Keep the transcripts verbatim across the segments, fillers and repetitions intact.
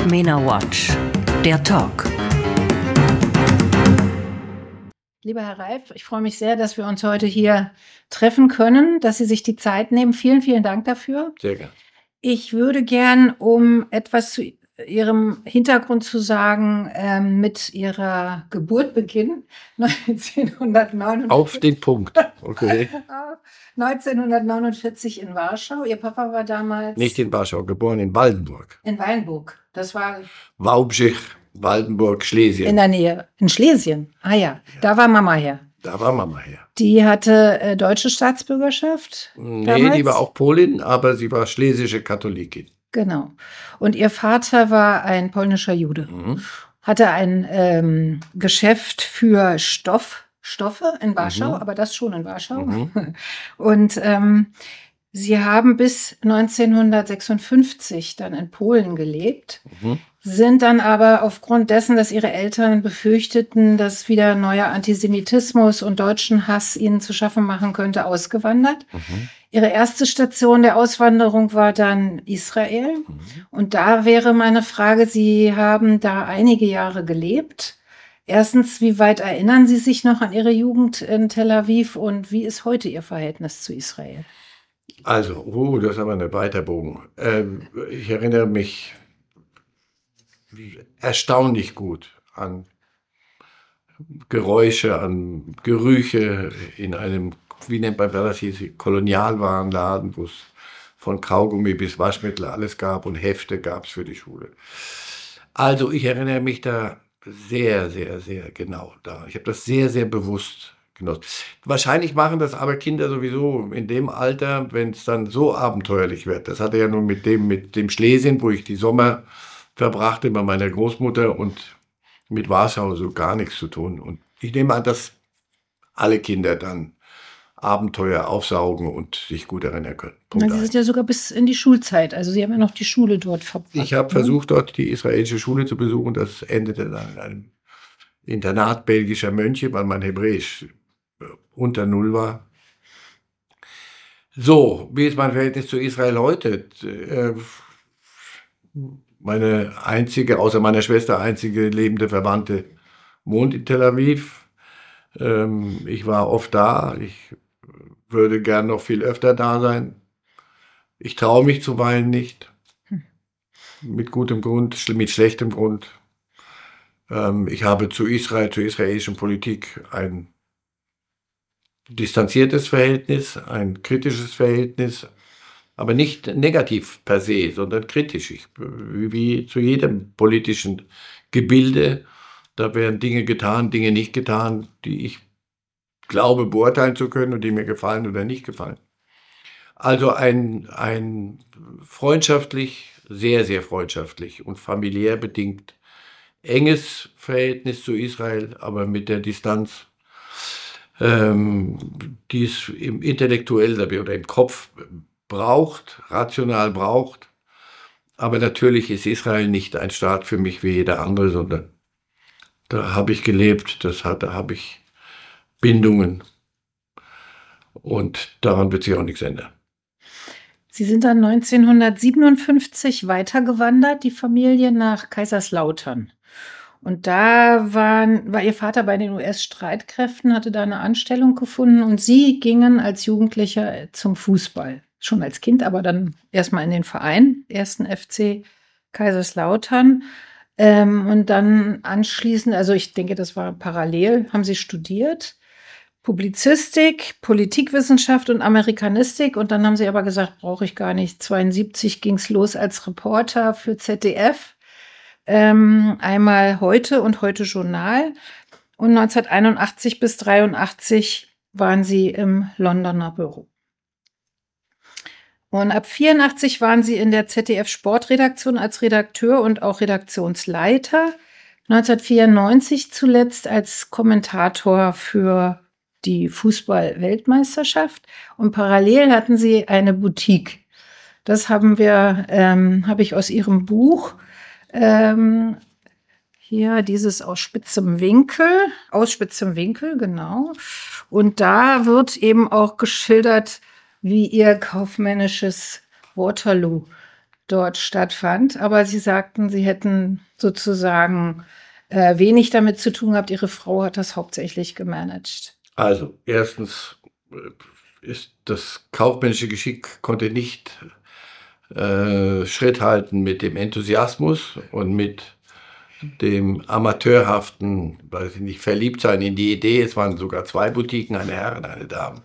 MENA Watch, der Talk. Lieber Herr Reif, ich freue mich sehr, dass wir uns heute hier treffen können, dass Sie sich die Zeit nehmen. Vielen, vielen Dank dafür. Sehr gerne. Ich würde gern, um etwas zu Ihrem Hintergrund zu sagen, ähm, mit Ihrer Geburt beginnen, neunzehnhundertneunundvierzig. Auf den Punkt, okay. neunzehnhundertneunundvierzig in Warschau. Ihr Papa war damals... Nicht in Warschau, geboren in Waldenburg. In Waldenburg. Das war... Wałbrzych, Waldenburg, Schlesien. In der Nähe. In Schlesien. Ah ja, ja. Da war Mama her. Da war Mama her. Die hatte äh, deutsche Staatsbürgerschaft? Nee, damals? Die war auch Polin, aber sie war schlesische Katholikin. Genau. Und ihr Vater war ein polnischer Jude. Mhm. Hatte ein ähm, Geschäft für Stoff, Stoffe in Warschau, Mhm. aber das schon in Warschau. Mhm. Und ähm, sie haben bis neunzehnhundertsechsundfünfzig dann in Polen gelebt, Mhm. sind dann aber aufgrund dessen, dass ihre Eltern befürchteten, dass wieder neuer Antisemitismus und deutschen Hass ihnen zu schaffen machen könnte, ausgewandert. Mhm. Ihre erste Station der Auswanderung war dann Israel. Mhm. Und da wäre meine Frage, Sie haben da einige Jahre gelebt. Erstens, wie weit erinnern Sie sich noch an Ihre Jugend in Tel Aviv und wie ist heute Ihr Verhältnis zu Israel? Also, uh, das ist aber ein weiter Bogen. Ähm, ich erinnere mich erstaunlich gut an Geräusche, an Gerüche in einem, wie nennt man das hieß, Kolonialwarenladen, wo es von Kaugummi bis Waschmittel alles gab und Hefte gab es für die Schule. Also ich erinnere mich da sehr, sehr, sehr genau daran. Ich habe das sehr, sehr bewusst genossen. Wahrscheinlich machen das aber Kinder sowieso in dem Alter, wenn es dann so abenteuerlich wird. Das hatte ja nun mit dem, mit dem Schlesien, wo ich die Sommer verbrachte bei meiner Großmutter und mit Warschau so gar nichts zu tun. Und ich nehme an, dass alle Kinder dann Abenteuer aufsaugen und sich gut erinnern können. Na, Sie sind ja sogar bis in die Schulzeit, also Sie haben ja noch die Schule dort verbracht. Ich habe ne? versucht, dort die israelische Schule zu besuchen. Das endete dann in einem Internat belgischer Mönche, weil mein Hebräisch unter Null war. So, wie ist mein Verhältnis zu Israel heute? Äh, Meine einzige, außer meiner Schwester, einzige lebende Verwandte wohnt in Tel Aviv. Ähm, ich war oft da. Ich würde gern noch viel öfter da sein. Ich traue mich zuweilen nicht. Mit gutem Grund, mit schlechtem Grund. Ähm, ich habe zu Israel, zur israelischen Politik ein distanziertes Verhältnis, ein kritisches Verhältnis, aber nicht negativ per se, sondern kritisch. Ich, wie, wie zu jedem politischen Gebilde, da werden Dinge getan, Dinge nicht getan, die ich glaube beurteilen zu können und die mir gefallen oder nicht gefallen. Also ein, ein freundschaftlich, sehr, sehr freundschaftlich und familiär bedingt enges Verhältnis zu Israel, aber mit der Distanz, ähm, die es im intellektuell oder im Kopf braucht, rational braucht. Aber natürlich ist Israel nicht ein Staat für mich wie jeder andere, sondern da habe ich gelebt, das hat, da habe ich Bindungen und daran wird sich auch nichts ändern. Sie sind dann neunzehnhundertsiebenundfünfzig weitergewandert, die Familie, nach Kaiserslautern. Und da waren, war Ihr Vater bei den U S-Streitkräften, hatte da eine Anstellung gefunden und Sie gingen als Jugendlicher zum Fußball. Schon als Kind, aber dann erstmal in den Verein, ersten F C Kaiserslautern. Ähm, und dann anschließend, also ich denke, das war parallel, haben Sie studiert. Publizistik, Politikwissenschaft und Amerikanistik. Und dann haben Sie aber gesagt, brauche ich gar nicht. zweiundsiebzig ging es los als Reporter für Z D F. Ähm, einmal Heute und Heute Journal. Und neunzehnhunderteinundachtzig bis dreiundachtzig waren Sie im Londoner Büro. Und ab vierundachtzig waren Sie in der Z D F-Sportredaktion als Redakteur und auch Redaktionsleiter. neunzehnhundertvierundneunzig zuletzt als Kommentator für die Fußball-Weltmeisterschaft. Und parallel hatten Sie eine Boutique. Das haben wir, ähm, habe ich aus Ihrem Buch ähm, hier dieses aus spitzem Winkel, aus spitzem Winkel, genau. Und da wird eben auch geschildert, wie Ihr kaufmännisches Waterloo dort stattfand. Aber Sie sagten, Sie hätten sozusagen äh, wenig damit zu tun gehabt. Ihre Frau hat das hauptsächlich gemanagt. Also, erstens ist das kaufmännische Geschick konnte nicht äh, Schritt halten mit dem Enthusiasmus und mit dem amateurhaften, weiß ich nicht, Verliebtsein in die Idee. Es waren sogar zwei Boutiquen, eine Herren, eine Damen.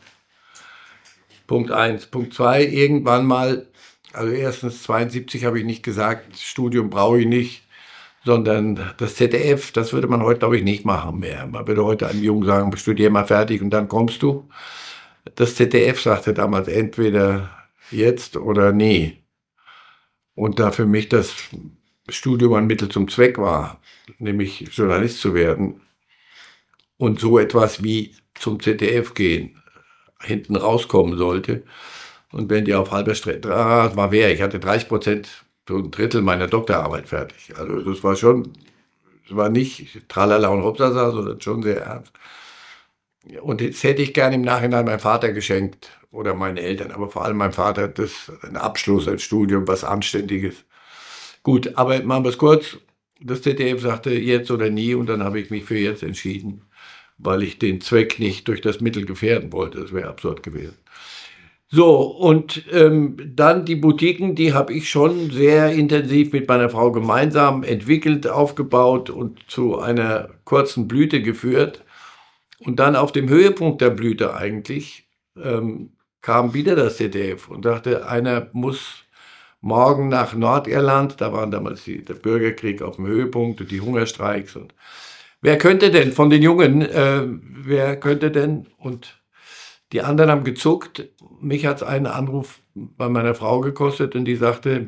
Punkt eins. Punkt zwei, irgendwann mal, also erstens zweiundsiebzig habe ich nicht gesagt, Studium brauche ich nicht, sondern das Z D F, das würde man heute, glaube ich, nicht machen mehr. Man würde heute einem Jungen sagen, studier mal fertig und dann kommst du. Das Z D F sagte damals entweder jetzt oder nie. Und da für mich das Studium ein Mittel zum Zweck war, nämlich Journalist zu werden und so etwas wie zum Z D F gehen, hinten rauskommen sollte. Und wenn die auf halber Strecke, ah, war wer, ich hatte dreißig Prozent, so ein Drittel meiner Doktorarbeit fertig. Also das war schon, das war nicht Tralala und Hopsasa, sondern schon sehr ernst. Und jetzt hätte ich gerne im Nachhinein meinem Vater geschenkt oder meinen Eltern, aber vor allem meinem Vater, das ein Abschluss, ein Studium, was Anständiges. Gut, aber machen wir es kurz. Das Z D F sagte jetzt oder nie und dann habe ich mich für jetzt entschieden, weil ich den Zweck nicht durch das Mittel gefährden wollte. Das wäre absurd gewesen. So, und ähm, dann die Boutiquen, die habe ich schon sehr intensiv mit meiner Frau gemeinsam entwickelt, aufgebaut und zu einer kurzen Blüte geführt. Und dann auf dem Höhepunkt der Blüte eigentlich ähm, kam wieder das Z D F und dachte, einer muss morgen nach Nordirland, da waren damals die, der Bürgerkrieg auf dem Höhepunkt und die Hungerstreiks. Und wer könnte denn von den Jungen, äh, wer könnte denn? Und die anderen haben gezuckt. Mich hat es einen Anruf bei meiner Frau gekostet und die sagte,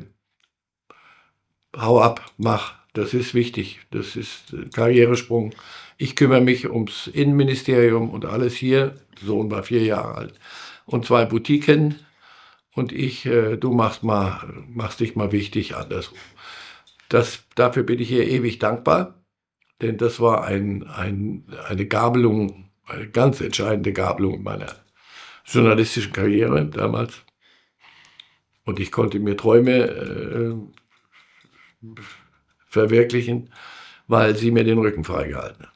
hau ab, mach, das ist wichtig, das ist ein Karrieresprung. Ich kümmere mich ums Innenministerium und alles hier. Der Sohn war vier Jahre alt und zwei Boutiquen. Und ich, äh, du machst mal, machst dich mal wichtig anders. Das, dafür bin ich ihr ewig dankbar, denn das war ein, ein, eine Gabelung, eine ganz entscheidende Gabelung in meiner journalistischen Karriere damals. Und ich konnte mir Träume äh, verwirklichen, weil sie mir den Rücken freigehalten hat.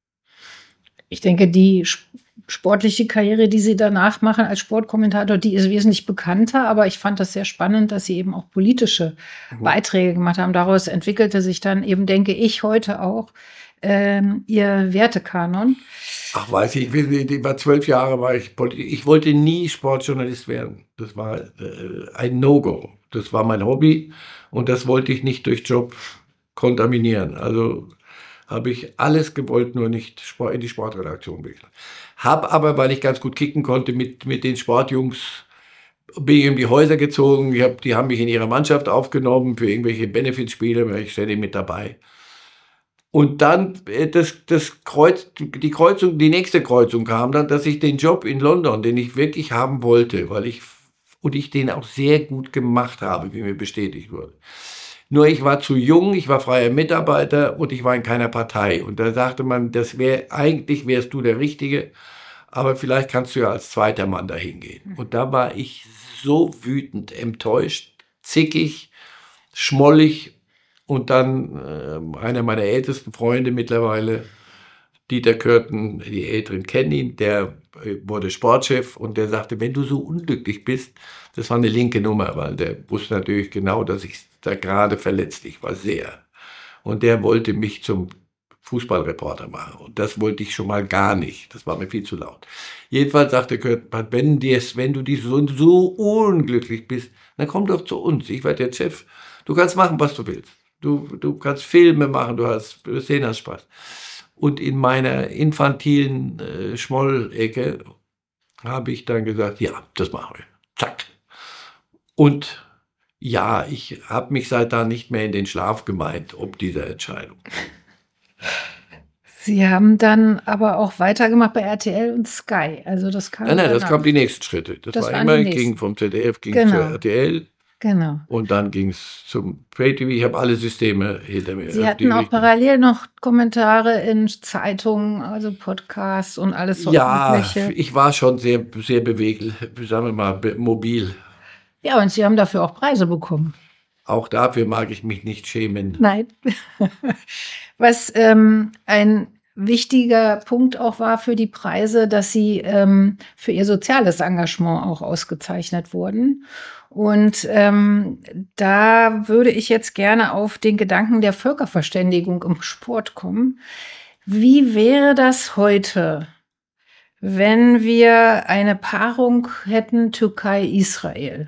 Ich denke, die sportliche Karriere, die Sie danach machen als Sportkommentator, die ist wesentlich bekannter. Aber ich fand das sehr spannend, dass Sie eben auch politische mhm. Beiträge gemacht haben. Daraus entwickelte sich dann eben, denke ich, heute auch ähm, Ihr Wertekanon. Ach, weiß ich, ich war zwölf Jahre, war ich Politik. Ich wollte nie Sportjournalist werden. Das war äh, ein No-Go. Das war mein Hobby und das wollte ich nicht durch Job kontaminieren. Also habe ich alles gewollt, nur nicht in die Sportredaktion wechseln. Hab aber, weil ich ganz gut kicken konnte, mit, mit den Sportjungs, bin ich in die Häuser gezogen. Ich hab, die haben mich in ihre Mannschaft aufgenommen für irgendwelche Benefitspiele, war ich ständig mit dabei. Und dann das, das Kreuz, die Kreuzung, die nächste Kreuzung kam dann, dass ich den Job in London, den ich wirklich haben wollte, weil ich und ich den auch sehr gut gemacht habe, wie mir bestätigt wurde. Nur ich war zu jung, ich war freier Mitarbeiter und ich war in keiner Partei. Und da sagte man, das wäre eigentlich wärst du der Richtige, aber vielleicht kannst du ja als zweiter Mann dahin gehen. Und da war ich so wütend, enttäuscht, zickig, schmollig. Und dann äh, einer meiner ältesten Freunde mittlerweile, Dieter Kürten, die Älteren kennen ihn, der äh, wurde Sportchef und der sagte, wenn du so unglücklich bist, das war eine linke Nummer, weil der wusste natürlich genau, dass ich da gerade verletzt, ich war sehr. Und der wollte mich zum Fußballreporter machen und das wollte ich schon mal gar nicht, das war mir viel zu laut. Jedenfalls sagte Kürten, wenn, wenn du die so, so unglücklich bist, dann komm doch zu uns, ich werde jetzt Chef, du kannst machen, was du willst. Du, du kannst Filme machen, du hast, du sehen, hast Spaß. Und in meiner infantilen äh, Schmollecke habe ich dann gesagt, ja, das machen wir. Zack. Und ja, ich habe mich seit da nicht mehr in den Schlaf gemeint, ob dieser Entscheidung. Sie haben dann aber auch weitergemacht bei R T L und Sky. Also das kam Nein, nein, das kamen die nächsten Schritte. Das, das war immer, ich ging vom Z D F, ging genau. zu R T L. Genau. Und dann ging es zum Pay-T V. Ich habe alle Systeme hinter mir. Sie hatten auch Richtung. Parallel noch Kommentare in Zeitungen, also Podcasts und alles so. Ja, übliche. Ich war schon sehr, sehr beweglich, sagen wir mal, mobil. Ja, und Sie haben dafür auch Preise bekommen. Auch dafür mag ich mich nicht schämen. Nein. Was ähm, ein wichtiger Punkt auch war für die Preise, dass sie ähm, für ihr soziales Engagement auch ausgezeichnet wurden. Und ähm, da würde ich jetzt gerne auf den Gedanken der Völkerverständigung im Sport kommen. Wie wäre das heute, wenn wir eine Paarung hätten Türkei-Israel?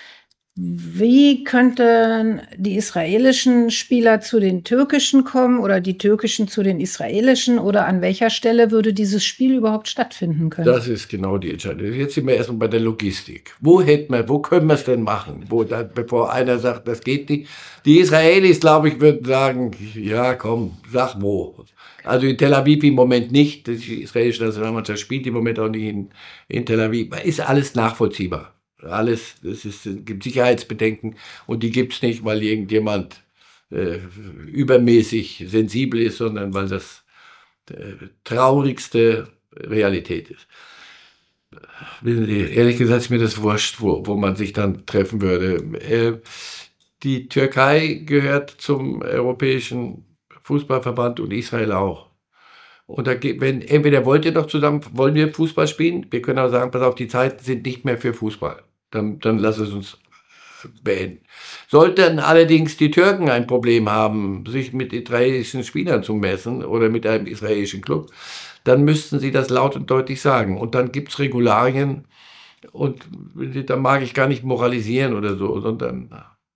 Wie könnten die israelischen Spieler zu den türkischen kommen oder die türkischen zu den israelischen, oder an welcher Stelle würde dieses Spiel überhaupt stattfinden können? Das ist genau die Entscheidung. Jetzt sind wir erstmal bei der Logistik. Wo hätten wir, wo können wir es denn machen? Wo da, bevor einer sagt, das geht nicht. Die Israelis, glaube ich, würden sagen, ja, komm, sag wo. Also in Tel Aviv im Moment nicht. Die israelische Nationalmannschaft spielt im Moment auch nicht in, in Tel Aviv. Ist alles nachvollziehbar. Alles, es ist, es gibt Sicherheitsbedenken und die gibt es nicht, weil irgendjemand äh, übermäßig sensibel ist, sondern weil das äh, traurigste Realität ist. Wissen Sie, ehrlich gesagt ist mir das wurscht, wo, wo man sich dann treffen würde. Äh, die Türkei gehört zum Europäischen Fußballverband und Israel auch. Und da, wenn, entweder wollt ihr doch zusammen, wollen wir Fußball spielen? Wir können auch sagen, pass auf, die Zeiten sind nicht mehr für Fußball. Dann, dann lass es uns beenden. Sollten allerdings die Türken ein Problem haben, sich mit israelischen Spielern zu messen oder mit einem israelischen Club, dann müssten sie das laut und deutlich sagen. Und dann gibt es Regularien und da mag ich gar nicht moralisieren oder so, sondern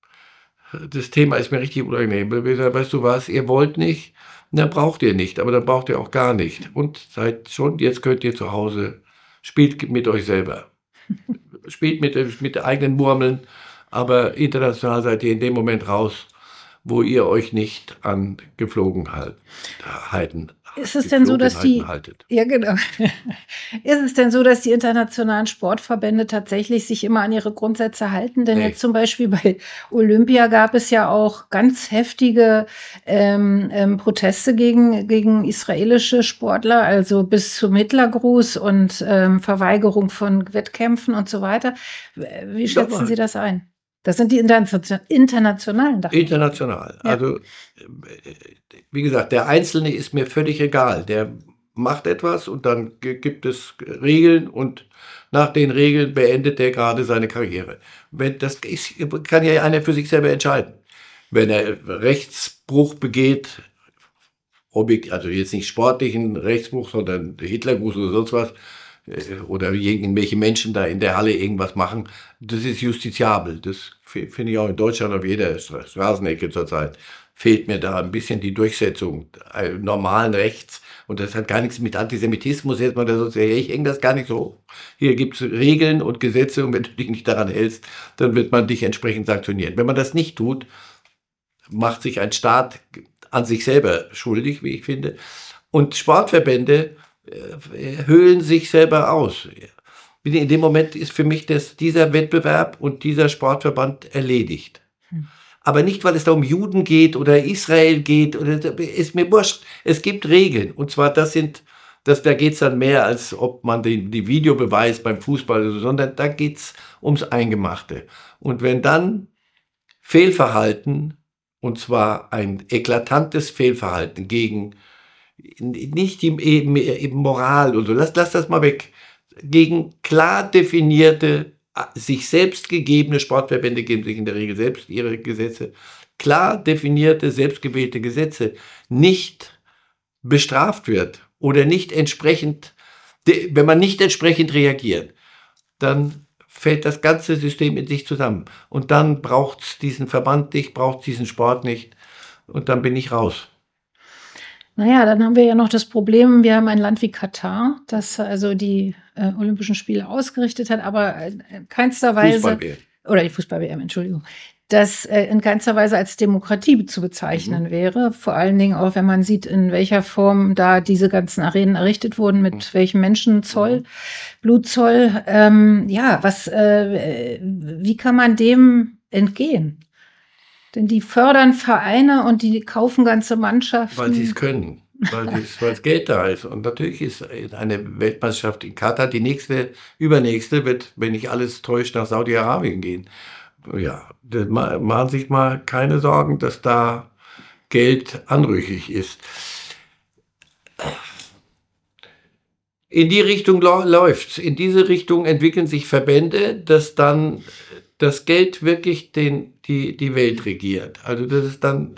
das Thema ist mir richtig unangenehm. Weißt du was, ihr wollt nicht, dann braucht ihr nicht, aber dann braucht ihr auch gar nicht. Und seid schon, jetzt könnt ihr zu Hause, spielt mit euch selber. Spielt mit, mit eigenen Murmeln, aber international seid ihr in dem Moment raus, wo ihr euch nicht an Geflogenheiten Ist es denn so, dass die, haltet. Ja, genau. Ist es denn so, dass die internationalen Sportverbände tatsächlich sich immer an ihre Grundsätze halten? Denn Nee. jetzt zum Beispiel bei Olympia gab es ja auch ganz heftige ähm, ähm, Proteste gegen, gegen israelische Sportler, also bis zum Hitlergruß und ähm, Verweigerung von Wettkämpfen und so weiter. Wie schätzen Doch, Sie das ein? Das sind die Interna- internationalen. International. Ja. Also, wie gesagt, der Einzelne ist mir völlig egal. Der macht etwas und dann gibt es Regeln und nach den Regeln beendet er gerade seine Karriere. Wenn das ist, kann ja einer für sich selber entscheiden. Wenn er Rechtsbruch begeht, also jetzt nicht sportlichen Rechtsbruch, sondern Hitlergruß oder sonst was, oder irgendwelche Menschen da in der Halle irgendwas machen, das ist justiziabel. Das finde ich auch in Deutschland auf jeder Straßenecke zurzeit. Fehlt mir da ein bisschen die Durchsetzung normalen Rechts. Und das hat gar nichts mit Antisemitismus jetzt mal so, ich hänge das gar nicht so hoch. Hier gibt es Regeln und Gesetze und wenn du dich nicht daran hältst, dann wird man dich entsprechend sanktionieren. Wenn man das nicht tut, macht sich ein Staat an sich selber schuldig, wie ich finde. Und Sportverbände höhlen sich selber aus. In dem Moment ist für mich das, dieser Wettbewerb und dieser Sportverband erledigt. Hm. Aber nicht, weil es da um Juden geht oder Israel geht, oder ist mir wurscht. Es gibt Regeln. Und zwar, das sind, das, da geht es dann mehr, als ob man die, die Videobeweis beim Fußball, sondern da geht es ums Eingemachte. Und wenn dann Fehlverhalten, und zwar ein eklatantes Fehlverhalten gegen nicht im, im, im Moral und so, lass, lass das mal weg, gegen klar definierte, sich selbst gegebene Sportverbände geben sich in der Regel selbst ihre Gesetze, klar definierte, selbstgewählte Gesetze nicht bestraft wird oder nicht entsprechend, wenn man nicht entsprechend reagiert, dann fällt das ganze System in sich zusammen. Und dann braucht es diesen Verband nicht, braucht es diesen Sport nicht und dann bin ich raus. Naja, dann haben wir ja noch das Problem, wir haben ein Land wie Katar, das also die äh, Olympischen Spiele ausgerichtet hat, aber in keinster Weise, Fußball-W M. oder die Fußball-W M, Entschuldigung, das äh, in keinster Weise als Demokratie zu bezeichnen mhm. wäre. Vor allen Dingen auch, wenn man sieht, in welcher Form da diese ganzen Arenen errichtet wurden, mit mhm. welchem Menschenzoll, mhm. Blutzoll. Ähm, ja, was, äh, wie kann man dem entgehen? Denn die fördern Vereine und die kaufen ganze Mannschaften. Weil sie es können, weil das Geld da ist. Und natürlich ist eine Weltmeisterschaft in Katar, die nächste, übernächste wird, wenn nicht alles täuscht, nach Saudi-Arabien gehen. ja, das ma- machen sich mal keine Sorgen, dass da Geld anrüchig ist. In die Richtung lau- läuft's. In diese Richtung entwickeln sich Verbände, dass dann das Geld wirklich den, die, die Welt regiert. Also dass es dann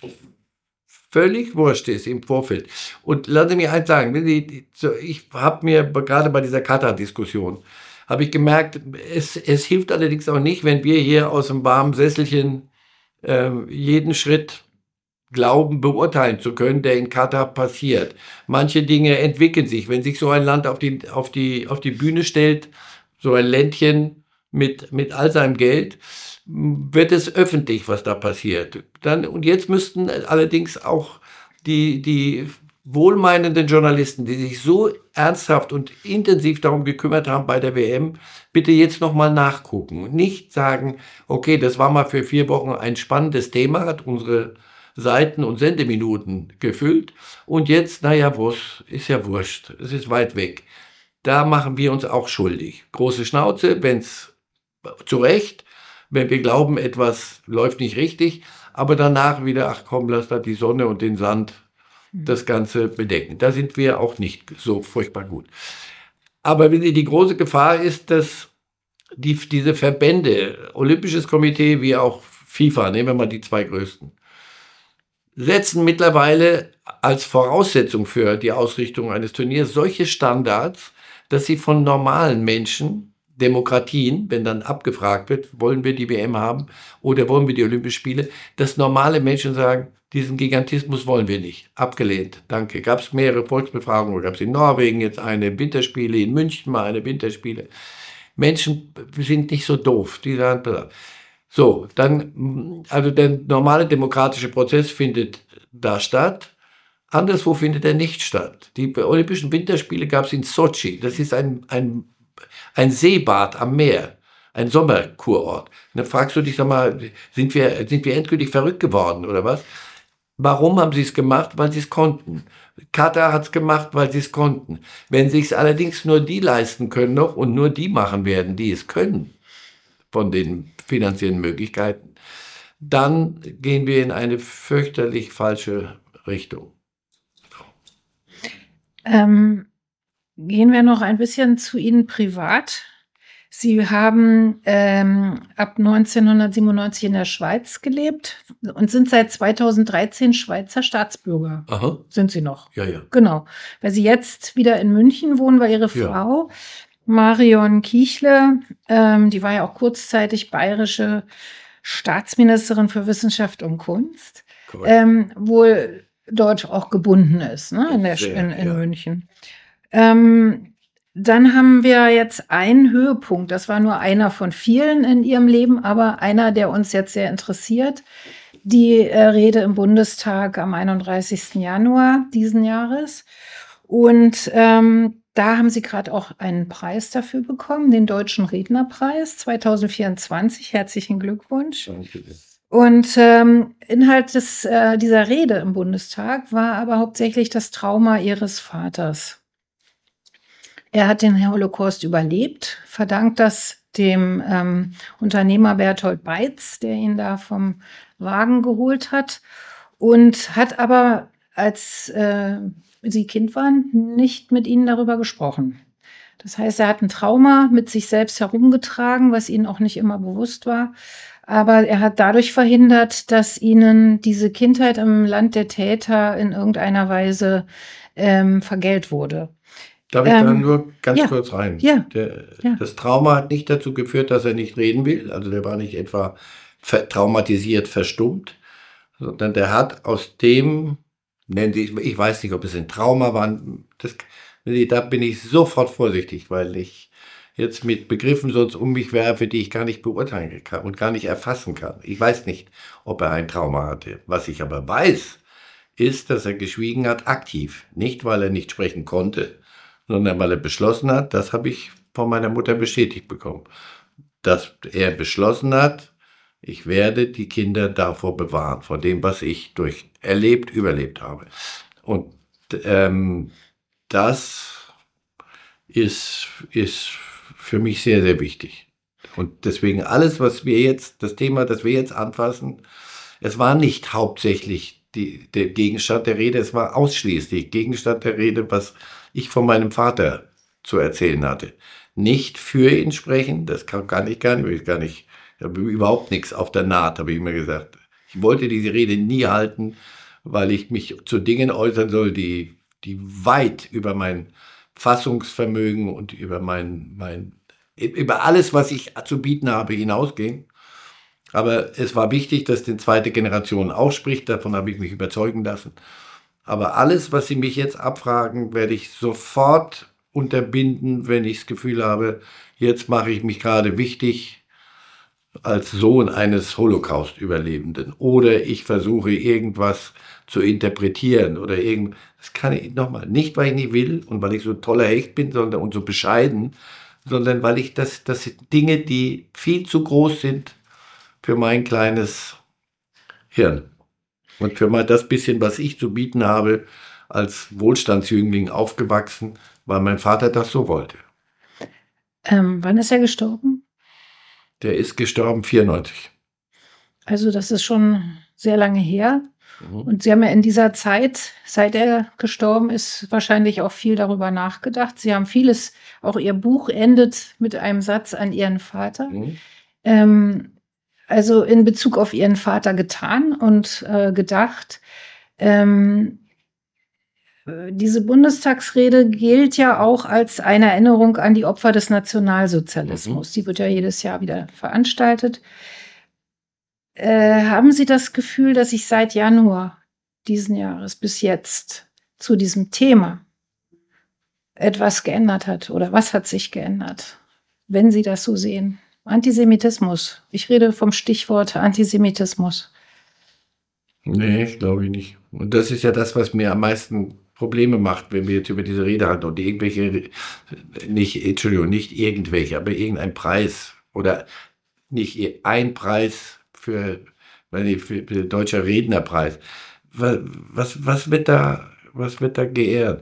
völlig wurscht ist im Vorfeld. Und lassen Sie mich eins sagen, wenn Sie, die- so, ich habe mir gerade bei dieser Katar-Diskussion, habe ich gemerkt, es, es hilft allerdings auch nicht, wenn wir hier aus dem warmen Sesselchen äh, jeden Schritt glauben, beurteilen zu können, der in Katar passiert. Manche Dinge entwickeln sich. Wenn sich so ein Land auf die, auf die, auf die Bühne stellt, so ein Ländchen mit, mit all seinem Geld, wird es öffentlich, was da passiert. Dann, und jetzt müssten allerdings auch die, die wohlmeinenden Journalisten, die sich so ernsthaft und intensiv darum gekümmert haben bei der W M, bitte jetzt nochmal nachgucken. Und nicht sagen, okay, das war mal für vier Wochen ein spannendes Thema, hat unsere Seiten und Sendeminuten gefüllt. Und jetzt, naja, was, ist ja wurscht, es ist weit weg. Da machen wir uns auch schuldig. Große Schnauze, wenn es zu Recht, wenn wir glauben, etwas läuft nicht richtig, aber danach wieder, ach komm, lass da die Sonne und den Sand das Ganze bedecken. Da sind wir auch nicht so furchtbar gut. Aber wenn die große Gefahr ist, dass die, diese Verbände, Olympisches Komitee wie auch FIFA, nehmen wir mal die zwei größten, setzen mittlerweile als Voraussetzung für die Ausrichtung eines Turniers solche Standards, dass sie von normalen Menschen, Demokratien, wenn dann abgefragt wird, wollen wir die W M haben oder wollen wir die Olympischen Spiele, dass normale Menschen sagen, diesen Gigantismus wollen wir nicht. Abgelehnt, danke. Gab es mehrere Volksbefragungen, gab es in Norwegen jetzt eine Winterspiele, in München mal eine Winterspiele. Menschen sind nicht so doof, die sagen, so, dann, also der normale demokratische Prozess findet da statt. Anderswo findet er nicht statt. Die Olympischen Winterspiele gab es in Sochi. Das ist ein, ein, ein Seebad am Meer, ein Sommerkurort. Und dann fragst du dich, sag mal, sind wir, sind wir endgültig verrückt geworden oder was? Warum haben sie es gemacht? Weil sie es konnten. Katar hat es gemacht, weil sie es konnten. Wenn sich es allerdings nur die leisten können noch und nur die machen werden, die es können, von den finanziellen Möglichkeiten, dann gehen wir in eine fürchterlich falsche Richtung. Ähm, gehen wir noch ein bisschen zu Ihnen privat. Sie haben ähm, ab neunzehnhundertsiebenundneunzig in der Schweiz gelebt und sind seit zweitausenddreizehn Schweizer Staatsbürger. Aha. Sind Sie noch? Ja, ja. Genau. Weil Sie jetzt wieder in München wohnen, weil Ihre Ja. Frau Marion Kiechle, ähm, die war ja auch kurzzeitig bayerische Staatsministerin für Wissenschaft und Kunst, Korrekt. ähm, wohl dort auch gebunden ist, ne, in, der, Sehr, in, in ja. München. Ähm, dann haben wir jetzt einen Höhepunkt, das war nur einer von vielen in ihrem Leben, aber einer, der uns jetzt sehr interessiert. Die äh, Rede im Bundestag am einunddreißigsten Januar diesen Jahres. Und ähm, da haben Sie gerade auch einen Preis dafür bekommen, den Deutschen Rednerpreis zweitausendvierundzwanzig. Herzlichen Glückwunsch. Danke. Und ähm, Inhalt des, äh, dieser Rede im Bundestag war aber hauptsächlich das Trauma Ihres Vaters. Er hat den Holocaust überlebt, verdankt das dem ähm, Unternehmer Bertolt Beitz, der ihn da vom Wagen geholt hat, und hat aber, als äh, sie Kind waren, nicht mit ihnen darüber gesprochen. Das heißt, er hat ein Trauma mit sich selbst herumgetragen, was ihnen auch nicht immer bewusst war. Aber er hat dadurch verhindert, dass ihnen diese Kindheit im Land der Täter in irgendeiner Weise ähm, vergällt wurde. Darf ich Ähm, da nur ganz ja. kurz rein? Ja. Der, Ja. Das Trauma hat nicht dazu geführt, dass er nicht reden will. Also der war nicht etwa ver traumatisiert, verstummt, sondern der hat aus dem, nennen Sie, ich weiß nicht, ob es ein Trauma war, das, da bin ich sofort vorsichtig, weil ich jetzt mit Begriffen sonst um mich werfe, die ich gar nicht beurteilen kann und gar nicht erfassen kann. Ich weiß nicht, ob er ein Trauma hatte. Was ich aber weiß, ist, dass er geschwiegen hat, aktiv. Nicht, weil er nicht sprechen konnte, sondern weil er beschlossen hat, das habe ich von meiner Mutter bestätigt bekommen, dass er beschlossen hat, ich werde die Kinder davor bewahren, von dem, was ich durch erlebt, überlebt habe. Und ähm, das ist, ist für mich sehr, sehr wichtig. Und deswegen alles, was wir jetzt, das Thema, das wir jetzt anfassen, es war nicht hauptsächlich die, der Gegenstand der Rede, es war ausschließlich Gegenstand der Rede, was ich von meinem Vater zu erzählen hatte. Nicht für ihn sprechen, das kann, kann ich gar nicht, ich gar nicht, ich habe überhaupt nichts auf der Naht, habe ich immer gesagt. Ich wollte diese Rede nie halten, weil ich mich zu Dingen äußern soll, die, die weit über mein Fassungsvermögen und über mein, mein, über alles, was ich zu bieten habe, hinausgehen. Aber es war wichtig, dass die zweite Generation auch spricht, davon habe ich mich überzeugen lassen. Aber alles, was Sie mich jetzt abfragen, werde ich sofort unterbinden, wenn ich das Gefühl habe, jetzt mache ich mich gerade wichtig als Sohn eines Holocaust-Überlebenden. Oder ich versuche irgendwas zu interpretieren oder irgend. Das kann ich nochmal, nicht weil ich nicht will und weil ich so ein toller Hecht bin, sondern und so bescheiden, sondern weil ich das, das sind Dinge, die viel zu groß sind für mein kleines Hirn. Und für mal das bisschen, was ich zu bieten habe, als Wohlstandsjüngling aufgewachsen, weil mein Vater das so wollte. Ähm, wann ist er gestorben? Der ist gestorben vierundneunzig. Also das ist schon sehr lange her. Mhm. Und Sie haben ja in dieser Zeit, seit er gestorben ist, wahrscheinlich auch viel darüber nachgedacht. Sie haben vieles, auch Ihr Buch endet mit einem Satz an Ihren Vater. Mhm. Ähm, also in Bezug auf Ihren Vater getan und äh, gedacht. Ähm, diese Bundestagsrede gilt ja auch als eine Erinnerung an die Opfer des Nationalsozialismus. Mhm. Die wird ja jedes Jahr wieder veranstaltet. Äh, haben Sie das Gefühl, dass sich seit Januar diesen Jahres bis jetzt zu diesem Thema etwas geändert hat? Oder was hat sich geändert, wenn Sie das so sehen? Antisemitismus. Ich rede vom Stichwort Antisemitismus. Nee, glaube ich nicht. Und das ist ja das, was mir am meisten Probleme macht, wenn wir jetzt über diese Rede halten und irgendwelche, nicht, Entschuldigung, nicht irgendwelche, aber irgendein Preis oder nicht ein Preis für, weiß nicht, für, für deutscher Rednerpreis. Was, was, was wird da, was wird da geehrt?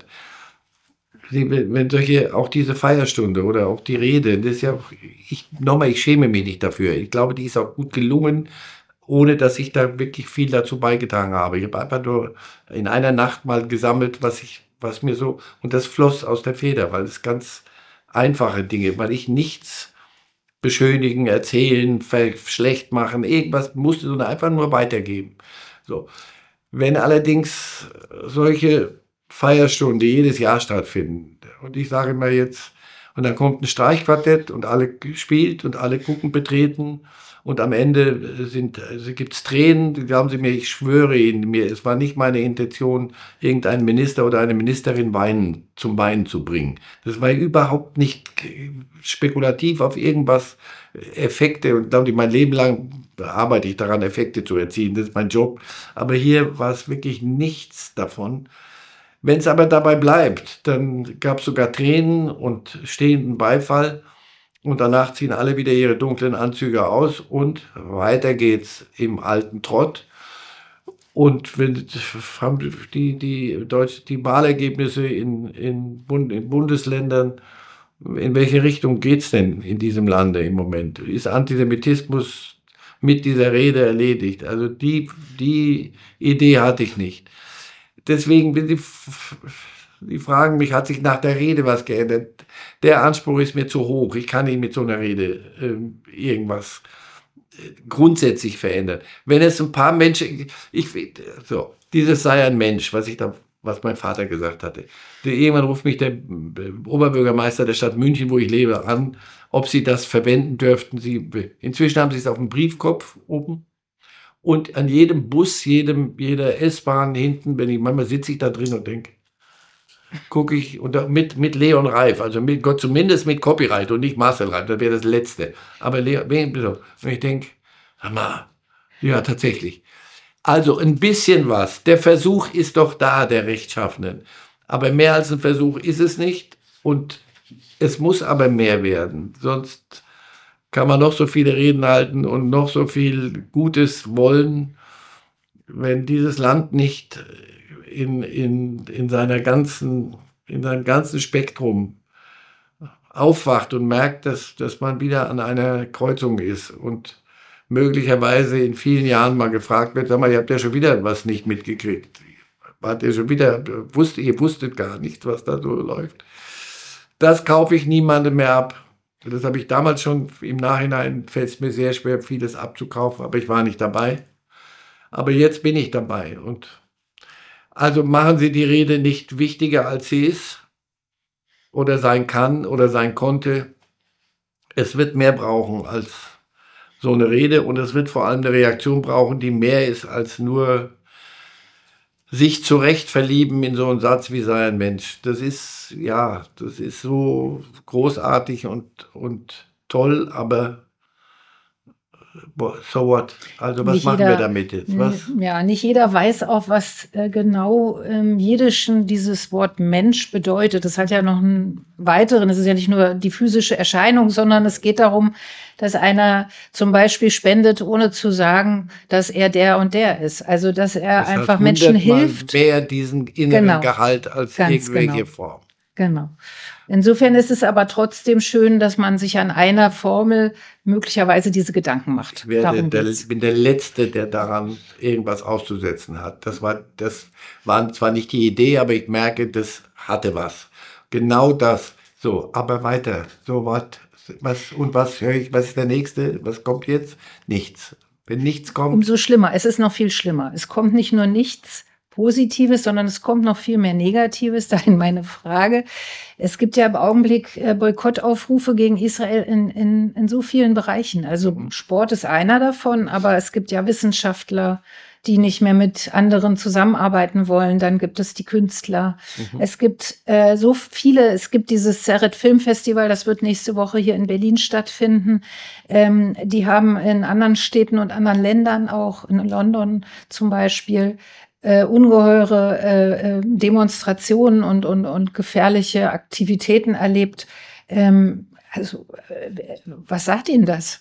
Wenn solche, auch diese Feierstunde oder auch die Rede, das ist ja, ich, nochmal, ich schäme mich nicht dafür. Ich glaube, die ist auch gut gelungen, ohne dass ich da wirklich viel dazu beigetragen habe. Ich habe einfach nur in einer Nacht mal gesammelt, was ich, was mir so, und das floss aus der Feder, weil es ganz einfache Dinge, weil ich nichts beschönigen, erzählen, schlecht machen, irgendwas musste, sondern einfach nur weitergeben. So. Wenn allerdings solche Feierstunde jedes Jahr stattfinden. Und ich sage mal jetzt, und dann kommt ein Streichquartett und alle spielt und alle gucken betreten und am Ende sind, also gibt es Tränen, glauben Sie mir, ich schwöre Ihnen, mir, es war nicht meine Intention, irgendeinen Minister oder eine Ministerin weinen, zum Weinen zu bringen. Das war überhaupt nicht spekulativ auf irgendwas, Effekte, und glaube ich, mein Leben lang arbeite ich daran, Effekte zu erzielen, das ist mein Job. Aber hier war es wirklich nichts davon. Wenn es aber dabei bleibt, dann gab es sogar Tränen und stehenden Beifall und danach ziehen alle wieder ihre dunklen Anzüge aus und weiter geht's im alten Trott. Und wenn die, die, Deutsch, die Wahlergebnisse in, in, Bund, in Bundesländern, in welche Richtung geht's denn in diesem Lande im Moment? Ist Antisemitismus mit dieser Rede erledigt? Also die, die Idee hatte ich nicht. Deswegen, wenn Sie, Sie fragen mich, hat sich nach der Rede was geändert? Der Anspruch ist mir zu hoch. Ich kann nicht mit so einer Rede äh, irgendwas äh, grundsätzlich verändern. Wenn es ein paar Menschen, ich, so, dieses sei ein Mensch, was ich da, was mein Vater gesagt hatte. Der, irgendwann ruft mich der Oberbürgermeister der Stadt München, wo ich lebe, an, ob Sie das verwenden dürften. Sie, inzwischen haben Sie es auf dem Briefkopf oben. Und an jedem Bus, jedem, jeder S-Bahn hinten, wenn ich, manchmal sitze ich da drin und denke, gucke ich, und da, mit, mit Leon Reif, also mit, zumindest mit Copyright und nicht Marcel Reif, das wäre das Letzte. Aber Leon, wenn ich denke, ja, tatsächlich. Also ein bisschen was. Der Versuch ist doch da, der Rechtschaffenen. Aber mehr als ein Versuch ist es nicht. Und es muss aber mehr werden. Sonst kann man noch so viele Reden halten und noch so viel Gutes wollen, wenn dieses Land nicht in, in, in, seiner ganzen, in seinem ganzen Spektrum aufwacht und merkt, dass, dass man wieder an einer Kreuzung ist und möglicherweise in vielen Jahren mal gefragt wird, sag mal, ihr habt ja schon wieder was nicht mitgekriegt. Wart ihr schon wieder, wusst, ihr wusstet gar nicht, was da so läuft. Das kaufe ich niemandem mehr ab. Das habe ich damals schon, im Nachhinein fällt es mir sehr schwer, vieles abzukaufen, aber ich war nicht dabei. Aber jetzt bin ich dabei. Und also machen Sie die Rede nicht wichtiger, als sie ist oder sein kann oder sein konnte. Es wird mehr brauchen als so eine Rede und es wird vor allem eine Reaktion brauchen, die mehr ist als nur sich zurecht verlieben in so einen Satz wie sei ein Mensch. Das ist, ja, das ist so großartig und, und toll, aber so what? Also was Nicht machen jeder- wir damit jetzt? Was? Ja, nicht jeder weiß auch, was äh, genau im Jiddischen dieses Wort Mensch bedeutet. Das hat ja noch einen weiteren, es ist ja nicht nur die physische Erscheinung, sondern es geht darum, dass einer zum Beispiel spendet, ohne zu sagen, dass er der und der ist. Also, dass er Das hat einfach Menschen hundertmal hilft. mehr diesen inneren Genau. Gehalt als Ganz irgendwelche genau. Form. Genau. Insofern ist es aber trotzdem schön, dass man sich an einer Formel möglicherweise diese Gedanken macht. Ich werde Darum der, geht's. bin der Letzte, der daran irgendwas auszusetzen hat. Das war, das war zwar nicht die Idee, aber ich merke, das hatte was. Genau das. So, aber weiter. So, was, was, und was höre ich, was ist der nächste? Was kommt jetzt? Nichts. Wenn nichts kommt, Umso schlimmer. Es ist noch viel schlimmer. Es kommt nicht nur nichts Positives, sondern es kommt noch viel mehr Negatives. Dahin meine Frage. Es gibt ja im Augenblick äh, Boykottaufrufe gegen Israel in, in, in so vielen Bereichen. Also Sport ist einer davon, aber es gibt ja Wissenschaftler, die nicht mehr mit anderen zusammenarbeiten wollen. Dann gibt es die Künstler. Mhm. Es gibt äh, so viele. Es gibt dieses Ceret Filmfestival, das wird nächste Woche hier in Berlin stattfinden. Ähm, die haben in anderen Städten und anderen Ländern, auch in London zum Beispiel, äh, ungeheure äh, äh, Demonstrationen und, und, und gefährliche Aktivitäten erlebt. Ähm, also, äh, was sagt Ihnen das?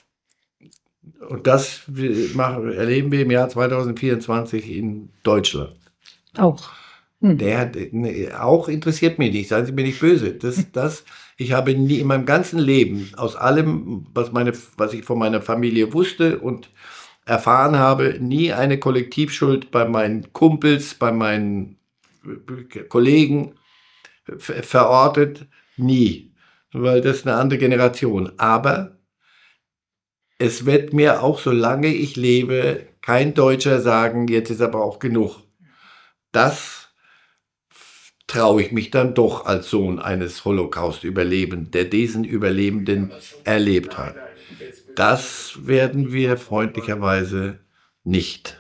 und das machen, erleben wir im Jahr zwanzig vierundzwanzig in Deutschland. Auch. Hm. Der ne, auch interessiert mich nicht, seien Sie mir nicht böse. Das, das, ich habe nie in meinem ganzen Leben aus allem, was, meine, was ich von meiner Familie wusste und erfahren habe, nie eine Kollektivschuld bei meinen Kumpels, bei meinen Kollegen ver- verortet. Nie. Weil das ist eine andere Generation. Aber es wird mir auch, solange ich lebe, kein Deutscher sagen, jetzt ist aber auch genug. Das traue ich mich dann doch als Sohn eines Holocaust-Überlebenden, der diesen Überlebenden erlebt hat. Das werden wir freundlicherweise nicht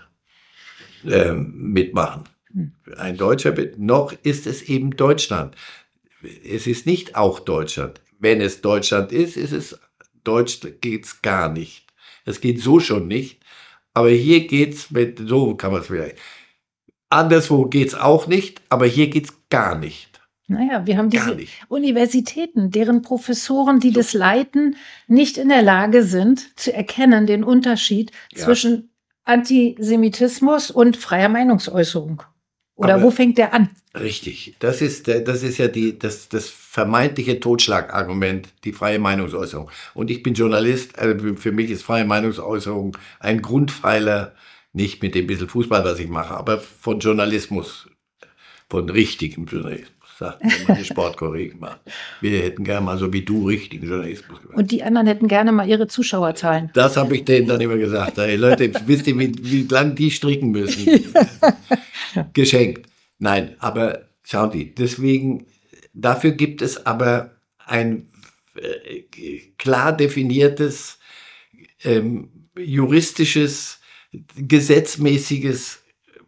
ähm, mitmachen. Ein Deutscher, wird- noch ist es eben Deutschland. Es ist nicht auch Deutschland. Wenn es Deutschland ist, ist es Deutsch, geht's gar nicht. Es geht so schon nicht. Aber hier geht's mit, so kann man es vielleicht. Anderswo geht's auch nicht, aber hier geht's gar nicht. Naja, wir haben Gar diese nicht. Universitäten, deren Professoren, die das leiten, nicht in der Lage sind, zu erkennen, den Unterschied Ja. zwischen Antisemitismus und freier Meinungsäußerung. Oder Aber- wo fängt der an? Richtig. Das ist, der- das ist ja die, das, das vermeintliche Totschlagargument, die freie Meinungsäußerung. Und ich bin Journalist, also für mich ist freie Meinungsäußerung ein Grundpfeiler, nicht mit dem bisschen Fußball, was ich mache, aber von Journalismus, von richtigem Journalismus, sagt mir meine Sportkollegen mal. Wir hätten gerne mal so wie du richtigen Journalismus gemacht. Und die anderen hätten gerne mal ihre Zuschauerzahlen. Das habe ich denen dann immer gesagt. Hey Leute, wisst ihr, wie, wie lang die stricken müssen? Geschenkt. Nein, aber schauen Sie, deswegen, dafür gibt es aber ein äh, klar definiertes, ähm, juristisches, gesetzmäßiges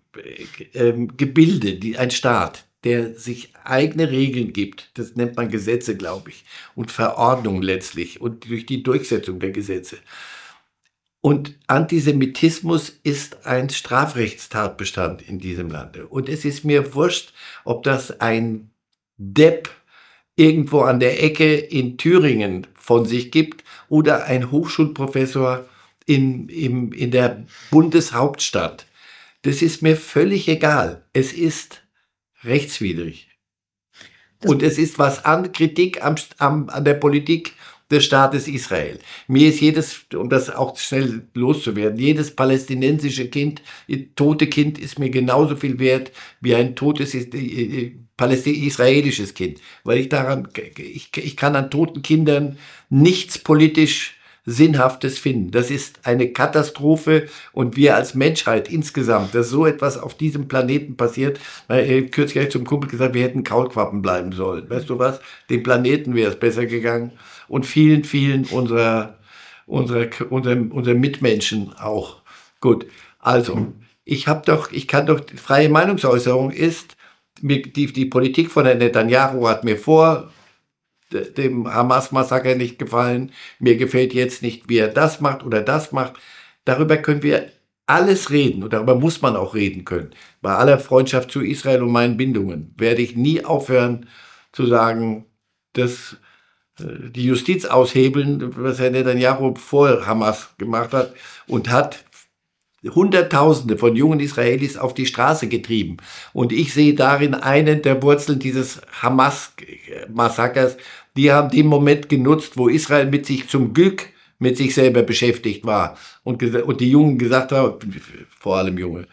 äh, ähm, Gebilde, die, ein Staat, der sich eigene Regeln gibt. Das nennt man Gesetze, glaube ich, und Verordnung letztlich und durch die Durchsetzung der Gesetze. Und Antisemitismus ist ein Strafrechtstatbestand in diesem Lande. Und es ist mir wurscht, ob das ein Depp irgendwo an der Ecke in Thüringen von sich gibt oder ein Hochschulprofessor in, im, in der Bundeshauptstadt. Das ist mir völlig egal. Es ist rechtswidrig. Und es ist was an Kritik am, am, an der Politik des Staates Israel. Mir ist jedes, um das auch schnell loszuwerden, jedes palästinensische Kind, tote Kind ist mir genauso viel wert wie ein totes palästinensisches Kind. Weil ich daran, ich, ich kann an toten Kindern nichts politisch Sinnhaftes finden. Das ist eine Katastrophe und wir als Menschheit insgesamt, dass so etwas auf diesem Planeten passiert, weil kürzlich habe ich zum Kumpel gesagt, wir hätten Kaulquappen bleiben sollen. Weißt du was? Dem Planeten wäre es besser gegangen und vielen, vielen unserer, unserer, unserer, unserer Mitmenschen auch. Gut, also ich habe doch, ich kann doch, freie Meinungsäußerung ist, die, die Politik von Herrn Netanyahu hat mir vor dem Hamas-Massaker nicht gefallen, mir gefällt jetzt nicht, wie er das macht oder das macht. Darüber können wir alles reden und darüber muss man auch reden können. Bei aller Freundschaft zu Israel und meinen Bindungen werde ich nie aufhören zu sagen, dass die Justiz aushebeln, was Herr Netanyahu vor Hamas gemacht hat und hat Hunderttausende von jungen Israelis auf die Straße getrieben. Und ich sehe darin eine der Wurzeln dieses Hamas-Massakers. Die haben den Moment genutzt, wo Israel mit sich zum Glück mit sich selber beschäftigt war. Und, und die Jungen gesagt haben, vor allem Junge,